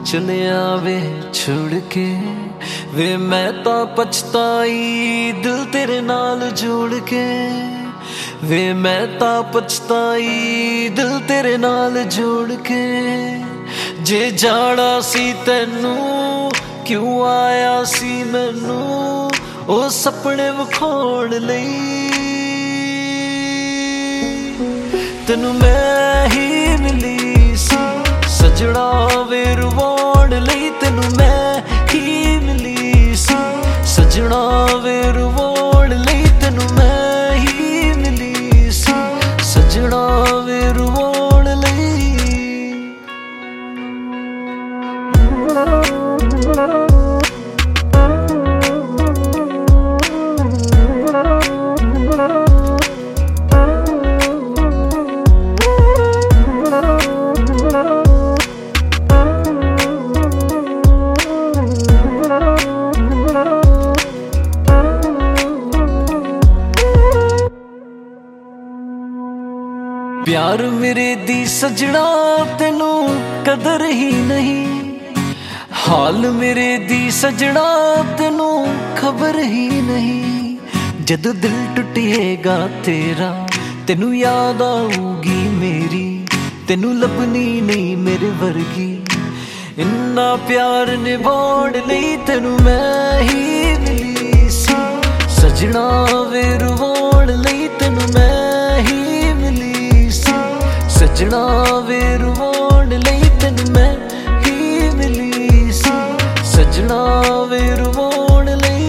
चलिया वे छोड़ के वे मैं तो पछताई दिल तेरे नाल जोड़ के वे मैं तो पछताई दिल तेरे नाल जोड़ के जे जाना सी तैनू क्यों आया सी मैनू ओ सपने विखाउण लई तैनू मैं ही मिली सी सजना वे रुवाउण लई तैनू मैं ही मिली सी सजना वे रुवाउण लई तैनू मैं ही मिली सी सजना वे रुवाउण लई प्यार मेरे दी सजना तेनू कदर ही नहीं हाल मेरे दी सजना तेनू खबर ही नहीं जदों दिल टुटेगा तेरा तेनू याद आऊगी मेरी तेनू लभनी नहीं मेरे वर्गी इन्ना प्यार निभाउण लई तेनू मैं ही मिली सी सजना वे रुवाउण लई तेनू मैं ही सजना वे रुवाउण लई तैनू मैं ही मिली सी सजना वे रुवाउण लई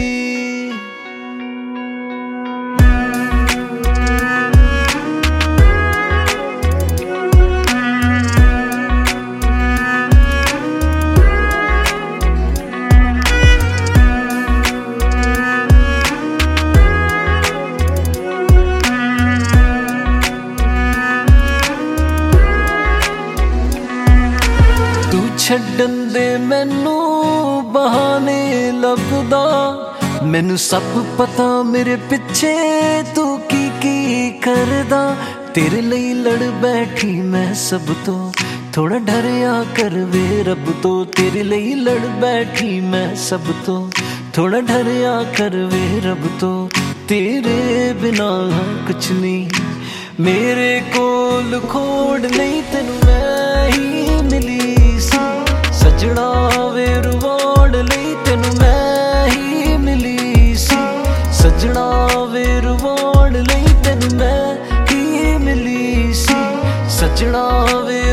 छड्डन दे मैनू बहाने लभदा मैनू सब पता मेरे पिछे तू की करदा तेरे लई लड़ बैठी मैं सब तो थोड़ा डरिया कर वे रब तो तेरे लई लड़ बैठी मैं सब तो थोड़ा डरिया कर वे रब तो तेरे बिना कुछ नहीं मेरे कोल खोड़ नहीं तैनू मैं ही मिली सजना वे रुवाउण लई तैनू मैं ही मिली सी सजना वे रुवाउण लई तैनू मैं ही मिली सी सजना वे